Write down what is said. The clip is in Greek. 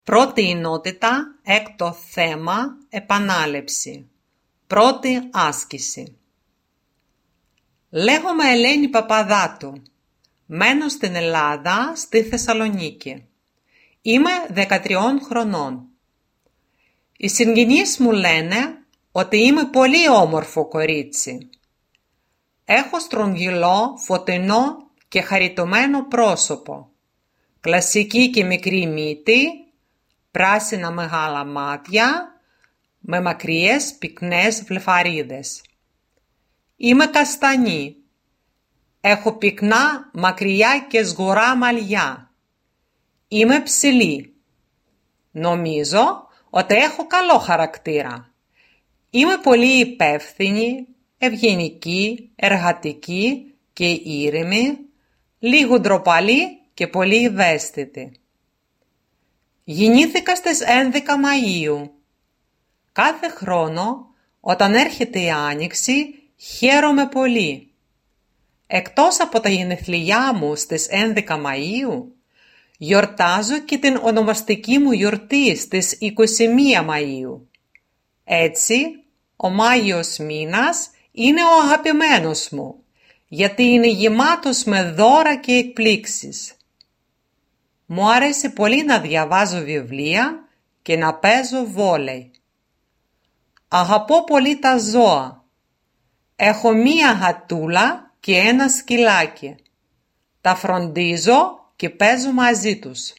Πρώτη ενότητα, έκτο θέμα, επανάληψη. Πρώτη άσκηση. Λέγομαι Ελένη Παπαδάτου. Μένω στην Ελλάδα, στη Θεσσαλονίκη. Είμαι 13 χρονών. Οι συγγενείς μου λένε ότι είμαι πολύ όμορφο κορίτσι. Έχω στρογγυλό, φωτεινό και χαριτωμένο πρόσωπο. Κλασική και μικρή μύτη, πράσινα μεγάλα μάτια, με μακριές πυκνές βλεφαρίδες. Είμαι καστανή. Έχω πυκνά, μακριά και σγουρά μαλλιά. Είμαι ψηλή. Νομίζω ότι έχω καλό χαρακτήρα. Είμαι πολύ υπεύθυνη, ευγενική, εργατική και ήρεμη, λίγο ντροπαλή και πολύ ευαίσθητη. Γεννήθηκα στις 11 Μαΐου. Κάθε χρόνο, όταν έρχεται η Άνοιξη, χαίρομαι πολύ. Εκτός από τα γενεθλιά μου στις 11 Μαΐου, γιορτάζω και την ονομαστική μου γιορτή στις 21 Μαΐου. Έτσι, ο Μάιος μήνας είναι ο αγαπημένος μου, γιατί είναι γεμάτος με δώρα και εκπλήξεις. Μου άρεσε πολύ να διαβάζω βιβλία και να παίζω βόλεϊ. Αγαπώ πολύ τα ζώα. Έχω μία γατούλα και ένα σκυλάκι. Τα φροντίζω και παίζω μαζί τους.